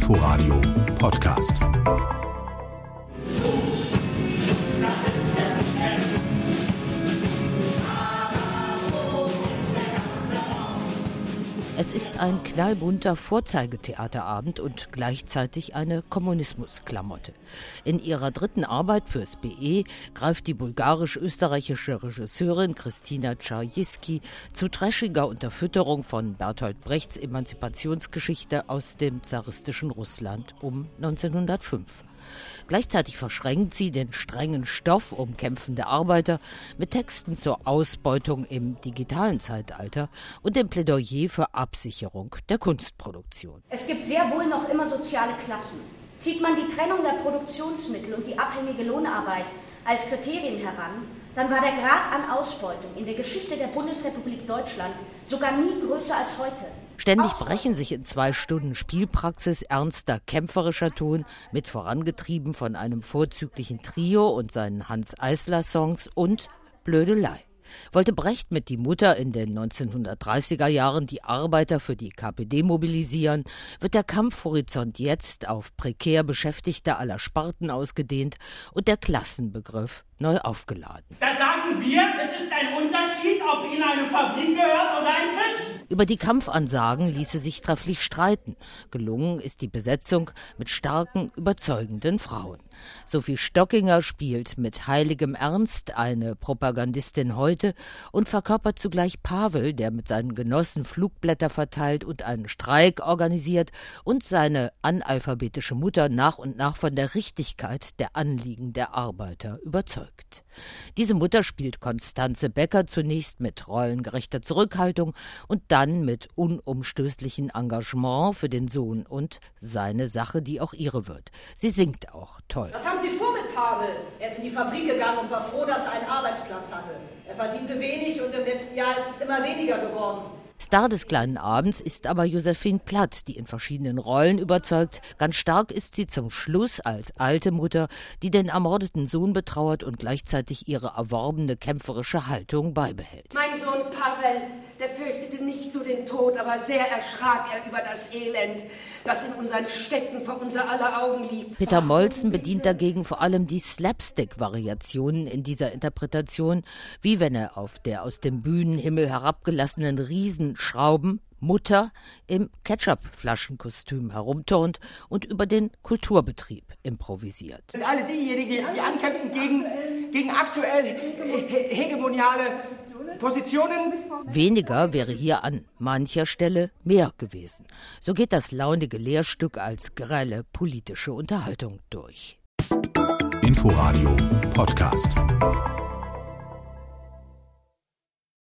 Inforadio Podcast. Es ist ein knallbunter Vorzeigetheaterabend und gleichzeitig eine Kommunismusklamotte. In ihrer dritten Arbeit fürs BE greift die bulgarisch-österreichische Regisseurin Christina Czarjewski zu trashiger Unterfütterung von Bertolt Brechts Emanzipationsgeschichte aus dem zaristischen Russland um 1905. Gleichzeitig verschränkt sie den strengen Stoff um kämpfende Arbeiter mit Texten zur Ausbeutung im digitalen Zeitalter und dem Plädoyer für Absicherung der Kunstproduktion. Es gibt sehr wohl noch immer soziale Klassen. Zieht man die Trennung der Produktionsmittel und die abhängige Lohnarbeit als Kriterien heran, dann war der Grad an Ausbeutung in der Geschichte der Bundesrepublik Deutschland sogar nie größer als heute. Ständig brechen sich in 2 Stunden Spielpraxis ernster, kämpferischer Ton, mit vorangetrieben von einem vorzüglichen Trio und seinen Hans-Eisler-Songs und Blödelei. Wollte Brecht mit Die Mutter in den 1930er Jahren die Arbeiter für die KPD mobilisieren, wird der Kampfhorizont jetzt auf prekär Beschäftigte aller Sparten ausgedehnt und der Klassenbegriff neu aufgeladen. Da sagen wir, es ist ein Unterschied, ob Ihnen eine Fabrik gehört oder ein Tisch. Über die Kampfansagen ließe sich trefflich streiten. Gelungen ist die Besetzung mit starken, überzeugenden Frauen. Sophie Stockinger spielt mit heiligem Ernst eine Propagandistin heute und verkörpert zugleich Pavel, der mit seinen Genossen Flugblätter verteilt und einen Streik organisiert und seine analphabetische Mutter nach und nach von der Richtigkeit der Anliegen der Arbeiter überzeugt. Diese Mutter spielt Constanze Becker zunächst mit rollengerechter Zurückhaltung und dann mit unumstößlichem Engagement für den Sohn und seine Sache, die auch ihre wird. Sie singt auch toll. Was haben Sie vor mit Pavel? Er ist in die Fabrik gegangen und war froh, dass er einen Arbeitsplatz hatte. Er verdiente wenig und im letzten Jahr ist es immer weniger geworden. Star des kleinen Abends ist aber Josephine Platt, die in verschiedenen Rollen überzeugt. Ganz stark ist sie zum Schluss als alte Mutter, die den ermordeten Sohn betrauert und gleichzeitig ihre erworbene kämpferische Haltung beibehält. Mein Sohn Pavel, der fürchtete nicht so den Tod, aber sehr erschrak er über das Elend, das in unseren Städten vor unser aller Augen liegt. Peter Molzen bedient dagegen vor allem die Slapstick-Variationen in dieser Interpretation, wie wenn er auf der aus dem Bühnenhimmel herabgelassenen Riesenschrauben Mutter im Ketchup-Flaschenkostüm herumturnt und über den Kulturbetrieb improvisiert. Und alle diejenigen, die ankämpfen gegen aktuell hegemoniale Positionen. Weniger wäre hier an mancher Stelle mehr gewesen. So geht das launige Lehrstück als grelle politische Unterhaltung durch. Inforadio Podcast.